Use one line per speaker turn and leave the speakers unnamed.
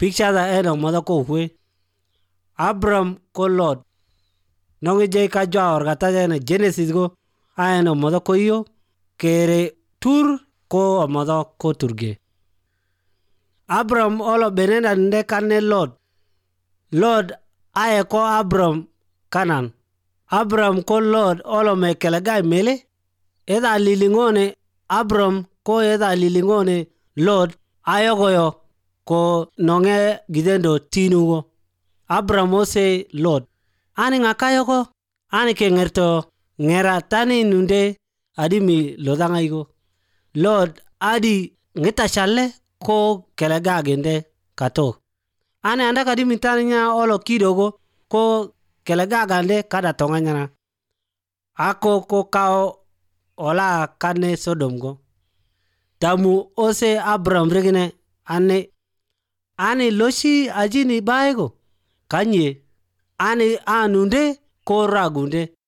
picture da eno moda ko hwe Abram ko Lot nongi je ka jawar kata jena Genesis go eno moda ko yo kere tur ko moda ko turge Abram olo benena nde kanne Lot aye ko Abram kanan Abram ko Lot olo me kelegai mele eda lilingone Abram ko eda lilingone Lot ayogoyo ko nonge gidendo tinugo Abram ose Lot ani ngakayoko ani ke ngerto ngera tani nunde adi mi lodanga igo Lot adi ngita challe ko kelega gende kato ani anda kadi mitani nya olo kidogo ko kelega gande kada tonganyana ako ko kao ola kane Sodom go tamu ose Abram regine ani loshi ajini baego kanye ani anunde ko ragunde